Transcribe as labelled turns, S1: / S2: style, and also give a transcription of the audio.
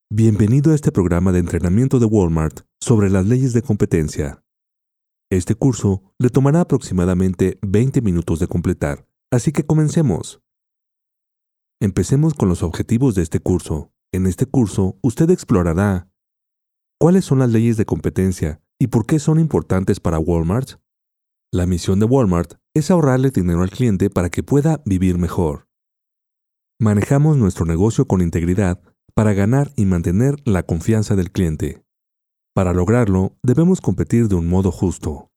S1: Bienvenido a este programa de entrenamiento de Walmart sobre las leyes de competencia. Este curso le tomará aproximadamente 20 minutos de completar, así que comencemos. Empecemos con los objetivos de este curso. En este curso, usted explorará cuáles son las leyes de competencia y por qué son importantes para Walmart. La misión de Walmart es ahorrarle dinero al cliente para que pueda vivir mejor. Manejamos nuestro negocio con integridad para ganar y mantener la confianza del cliente. Para lograrlo, debemos competir de un modo justo.